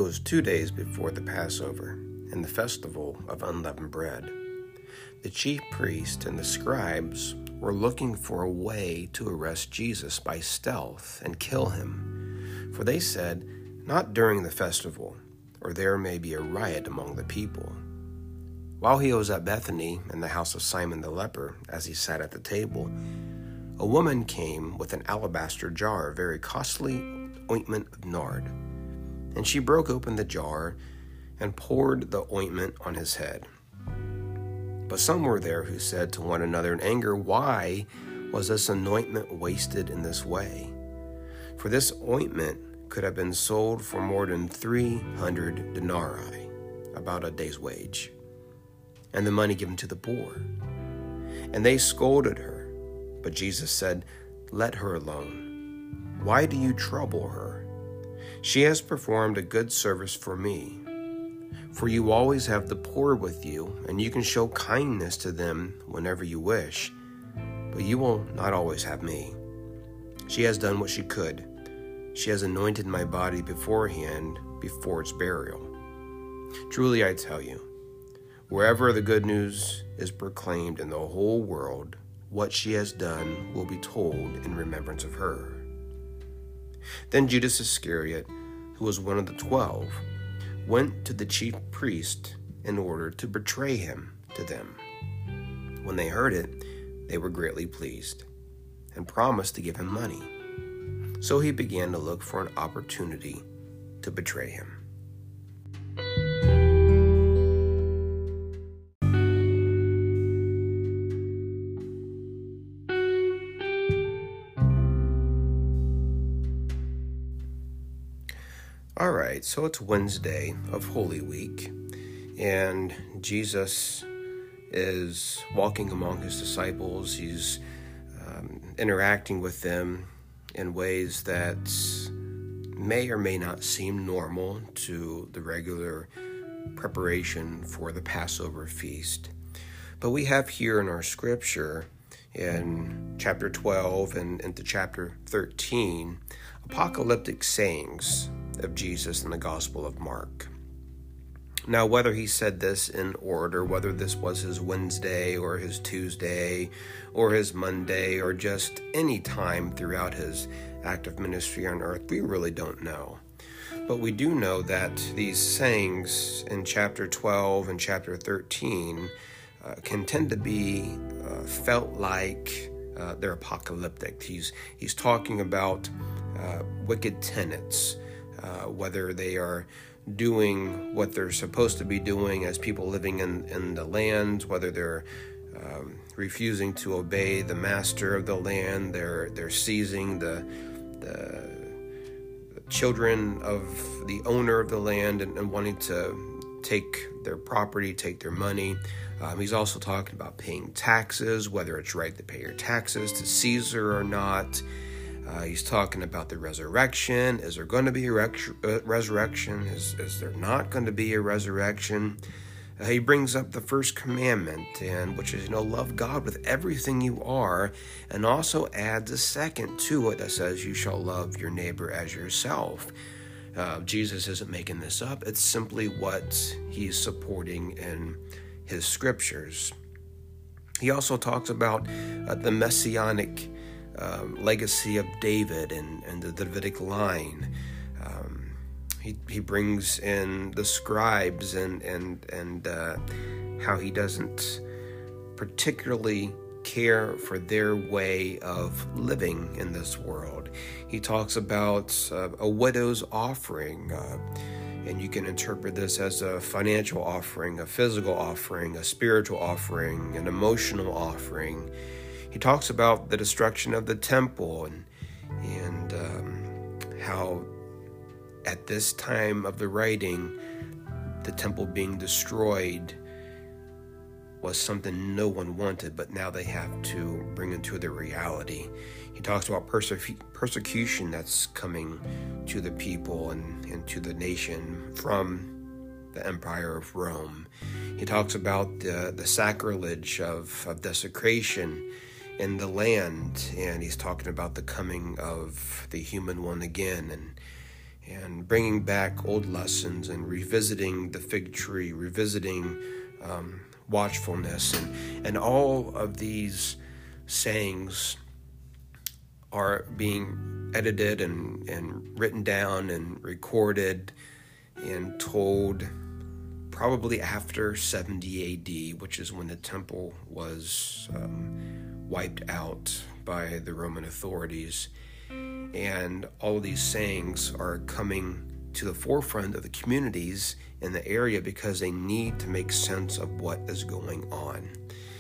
was 2 days before the Passover and the festival of unleavened bread. The chief priests and the scribes were looking for a way to arrest Jesus by stealth and kill him. For they said, "Not during the festival, or there may be a riot among the people." While he was at Bethany in the house of Simon the leper, as he sat at the table, a woman came with an alabaster jar of very costly ointment of nard. And she broke open the jar and poured the ointment on his head. But some were there who said to one another in anger, "Why was this anointment wasted in this way? For this ointment could have been sold for more than 300 denarii, about a day's wage, and the money given to the poor." And they scolded her. But Jesus said, "Let her alone. Why do you trouble her? She has performed a good service for me. For you always have the poor with you, and you can show kindness to them whenever you wish, but you will not always have me. She has done what she could. She has anointed my body beforehand, before its burial. Truly I tell you, wherever the good news is proclaimed in the whole world, what she has done will be told in remembrance of her." Then Judas Iscariot, who was one of the 12, went to the chief priest in order to betray him to them. When they heard it, they were greatly pleased and promised to give him money. So he began to look for an opportunity to betray him. All right, so it's Wednesday of Holy Week, and Jesus is walking among his disciples. He's interacting with them in ways that may or may not seem normal to the regular preparation for the Passover feast. But we have here in our scripture, in chapter 12 and into chapter 13, apocalyptic sayings of Jesus in the Gospel of Mark. Now, whether he said this in order, whether this was his Wednesday or his Tuesday or his Monday or just any time throughout his active ministry on earth, we really don't know. But we do know that these sayings in chapter 12 and chapter 13 can tend to be felt like they're apocalyptic. He's talking about wicked tenants, whether they are doing what they're supposed to be doing as people living in the land, whether they're refusing to obey the master of the land, they're seizing the children of the owner of the land and wanting to take their property, take their money. He's also talking about paying taxes, whether it's right to pay your taxes to Caesar or not. He's talking about the resurrection. Is there going to be a resurrection? Is there not going to be a resurrection? He brings up the first commandment, and which is, love God with everything you are, and also adds a second to it that says you shall love your neighbor as yourself. Jesus isn't making this up. It's simply what he's supporting in his scriptures. He also talks about the messianic legacy of David and the Davidic line. He brings in the scribes and how he doesn't particularly care for their way of living in this world. He talks about a widow's offering, and you can interpret this as a financial offering, a physical offering, a spiritual offering, an emotional offering. He talks about the destruction of the temple and how at this time of the writing, the temple being destroyed was something no one wanted, but now they have to bring into the reality. He talks about persecution that's coming to the people and to the nation from the Empire of Rome. He talks about the sacrilege of desecration in the land, and he's talking about the coming of the human one again, and bringing back old lessons and revisiting the fig tree, revisiting watchfulness, and all of these sayings are being edited and written down and recorded and told probably after 70 AD, which is when the temple was wiped out by the Roman authorities. And all of these sayings are coming to the forefront of the communities in the area because they need to make sense of what is going on.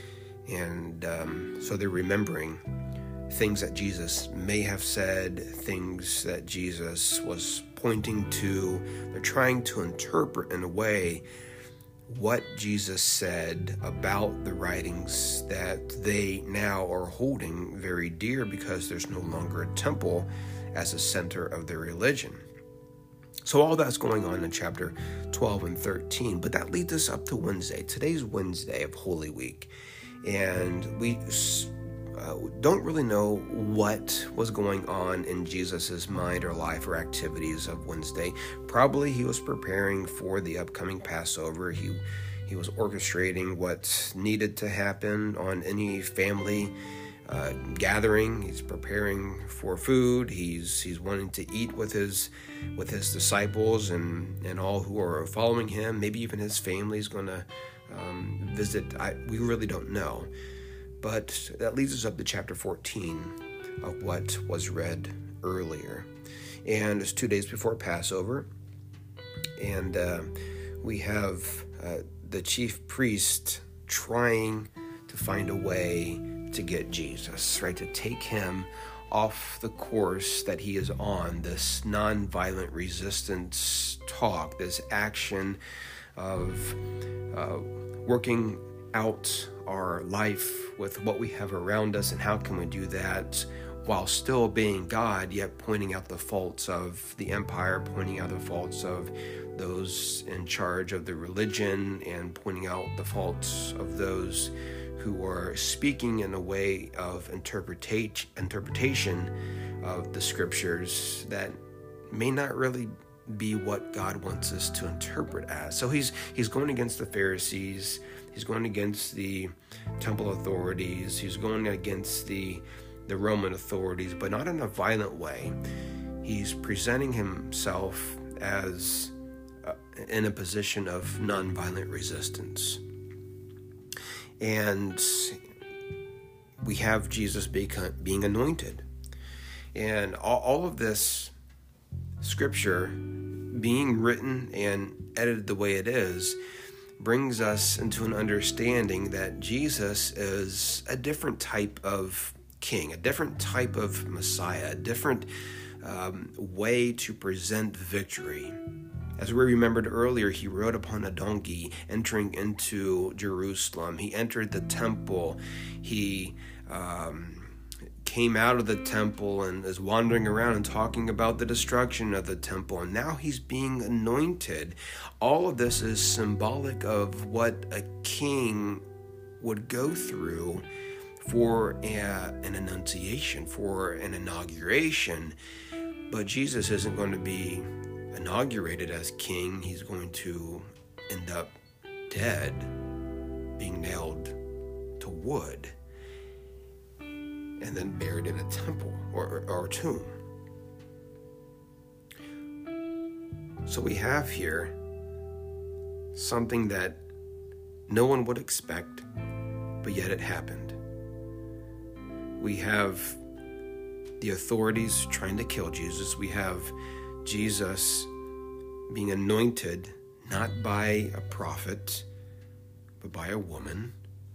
And so they're remembering things that Jesus may have said, things that Jesus was pointing to. They're trying to interpret in a way what Jesus said about the writings that they now are holding very dear because there's no longer a temple as a center of their religion. So all that's going on in chapter 12 and 13, but that leads us up to Wednesday. Today's Wednesday of Holy Week, and we don't really know what was going on in Jesus's mind or life or activities of Wednesday. Probably he was preparing for the upcoming Passover. He was orchestrating what needed to happen on any family gathering. He's preparing for food. He's wanting to eat with his disciples and all who are following him. Maybe even his family is going to visit. We really don't know. But that leads us up to chapter 14 of what was read earlier. And it's 2 days before Passover. And we have the chief priest trying to find a way to get Jesus, right? To take him off the course that he is on, this nonviolent resistance talk, this action of working out our life with what we have around us, and how can we do that while still being God, yet pointing out the faults of the empire, pointing out the faults of those in charge of the religion, and pointing out the faults of those who are speaking in a way of interpretation of the scriptures that may not really be what God wants us to interpret as. So he's going against the Pharisees. He's going against the temple authorities. He's going against the Roman authorities, but not in a violent way. He's presenting himself as in a position of nonviolent resistance. And we have Jesus being anointed. And all of this scripture being written and edited the way it is brings us into an understanding that Jesus is a different type of king, a different type of Messiah, a different way to present victory. As we remembered earlier, he rode upon a donkey entering into Jerusalem. He entered the temple. He came out of the temple and is wandering around and talking about the destruction of the temple. And now he's being anointed. All of this is symbolic of what a king would go through for an annunciation, for an inauguration. But Jesus isn't going to be inaugurated as king. He's going to end up dead, being nailed to wood, and then buried in a temple or a tomb. So we have here something that no one would expect, but yet it happened. We have the authorities trying to kill Jesus. We have Jesus being anointed not by a prophet, but by a woman.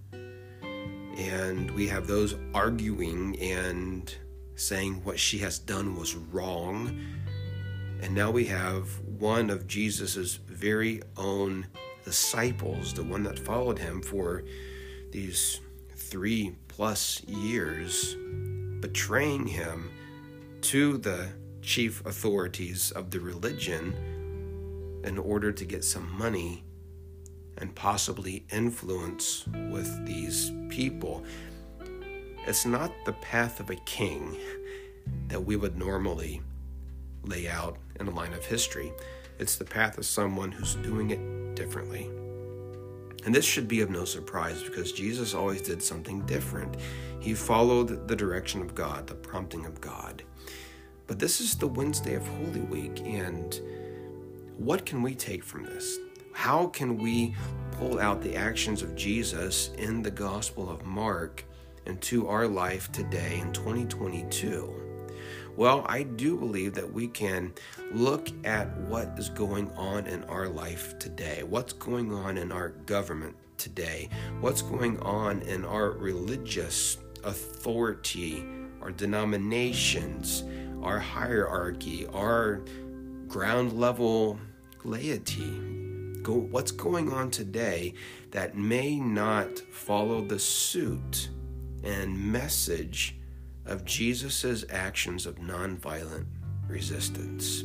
And we have those arguing and saying what she has done was wrong. And now we have one of Jesus's very own disciples, the one that followed him for these 3+ years, betraying him to the chief authorities of the religion in order to get some money and possibly influence with these people. It's not the path of a king that we would normally lay out in a line of history. It's the path of someone who's doing it differently. And this should be of no surprise because Jesus always did something different. He followed the direction of God, the prompting of God. But this is the Wednesday of Holy Week, and what can we take from this? How can we pull out the actions of Jesus in the Gospel of Mark into our life today in 2022? Well, I do believe that we can look at what is going on in our life today, what's going on in our government today, what's going on in our religious authority, our denominations, our hierarchy, our ground level laity. What's going on today that may not follow the suit and message of Jesus' actions of nonviolent resistance?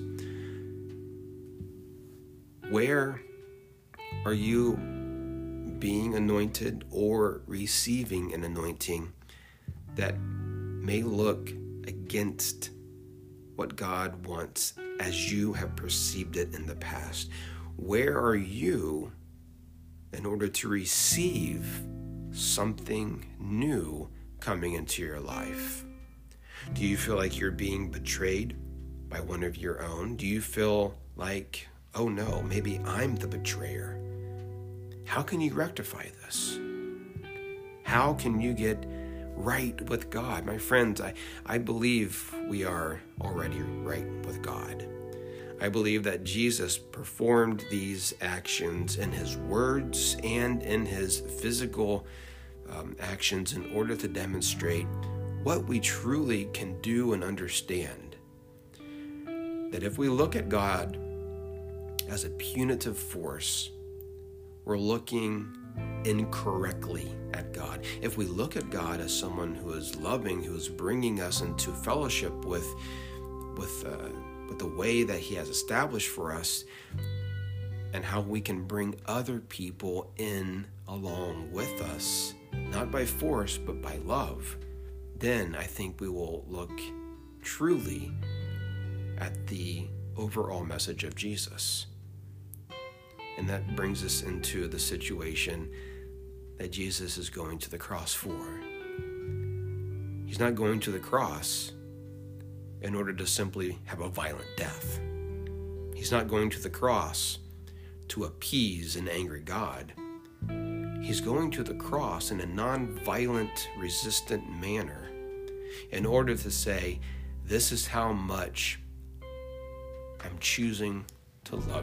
Where are you being anointed or receiving an anointing that may look against what God wants as you have perceived it in the past? Where are you in order to receive something new coming into your life? Do you feel like you're being betrayed by one of your own? Do you feel like, oh no, maybe I'm the betrayer? How can you rectify this? How can you get right with God? My friends, I believe we are already right with God. I believe that Jesus performed these actions in his words and in his physical actions in order to demonstrate what we truly can do and understand. That if we look at God as a punitive force, we're looking incorrectly at God. If we look at God as someone who is loving, who is bringing us into fellowship with the way that he has established for us, and how we can bring other people in along with us, not by force, but by love, then I think we will look truly at the overall message of Jesus. And that brings us into the situation that Jesus is going to the cross for. He's not going to the cross in order to simply have a violent death. He's not going to the cross to appease an angry God. He's going to the cross in a non-violent, resistant manner in order to say, this is how much I'm choosing to love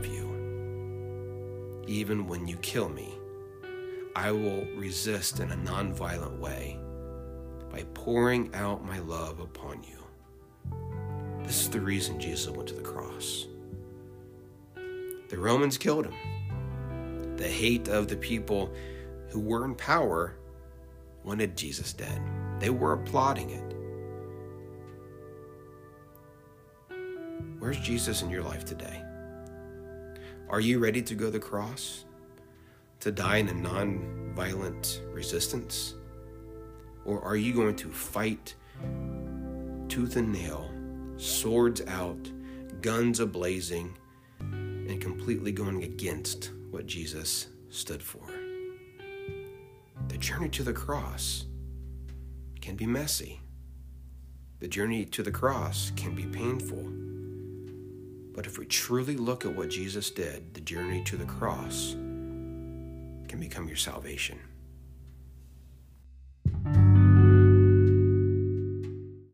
you. Even when you kill me, I will resist in a non-violent way by pouring out my love upon you. This is the reason Jesus went to the cross. The Romans killed him. The hate of the people who were in power wanted Jesus dead. They were applauding it. Where's Jesus in your life today? Are you ready to go to the cross? To die in a non-violent resistance? Or are you going to fight tooth and nail, swords out, guns a-blazing, and completely going against what Jesus stood for? The journey to the cross can be messy. The journey to the cross can be painful. But if we truly look at what Jesus did, the journey to the cross can become your salvation.